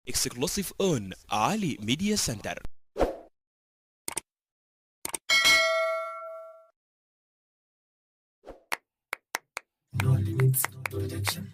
Exclusive on Ali Media Center. No Limits Production.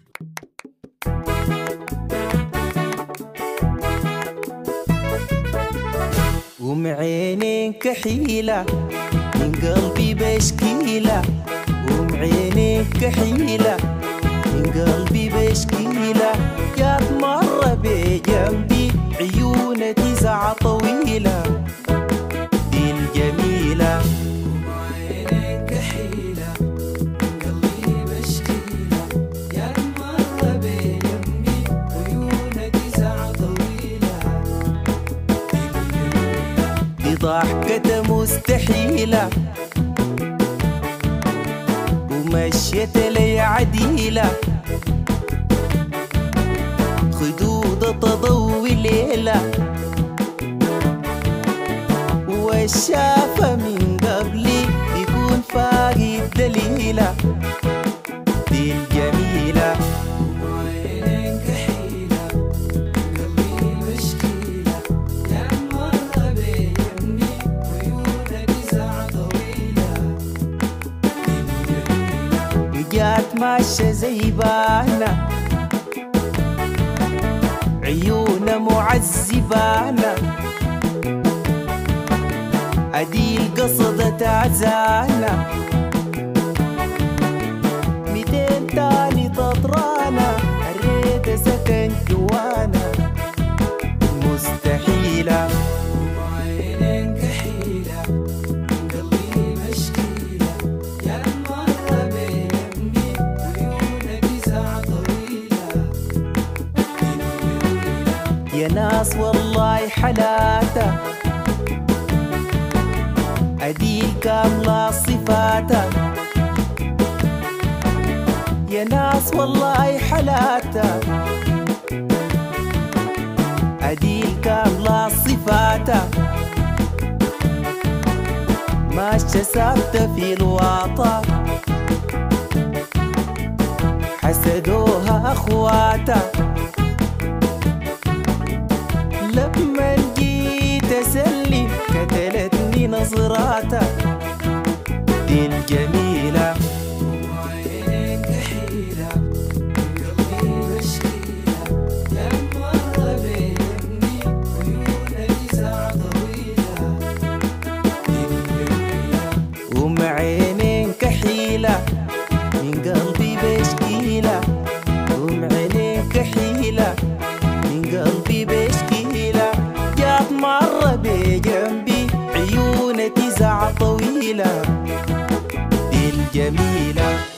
ومعينين كحيلة من قلبي بشكيلة، ومعينين كحيلة من قلبي بشكيلة، جات مرة بجنبي عيونة تسعة طويلة دي الجميلة. ومعينين كحيلة من قلبي بشكيلة، جات مرة بجنبي عيونة تسعة طويلة دي ضحكة مستحيلة ومشيت لي عديلة، خدود تضوي ليلة والشافة من قبلي يكون فاقد دليلة دي الجميلة. ومعينين كحيلة من قلبي بشكيلة، جات مرة بجنبي عيونة تسعة طويلة وجات ماشية زي بانا عيونة معذبانة، أدي القصدة تعزانة 200 تاني تطرانة، الريت سكن جوانا مستحيلة. ومعينين كحيلة من قلبي بشكيلة، جات مرة بجنبي عيونة تسعة طويلة يا ناس والله حلاته أدي كاملة صفاته، يا ناس والله حلاته أدي كاملة صفاته، ماشية ثابتة في الواطة حسدوها أخواته، لما جيت أسلي قتلتني نظراتها دي الجميلة. ومعينين كحيلة من قلبي بشكيلة، جات مرة بجنبي عيونة تسعة طويلة ومعينين كحيلة من قلبي بشكيلة، ومعينين كحيلة من قلبي بشكيلة، جات مرة بجنبي عيونة تسعة طويلة دي الجميلة.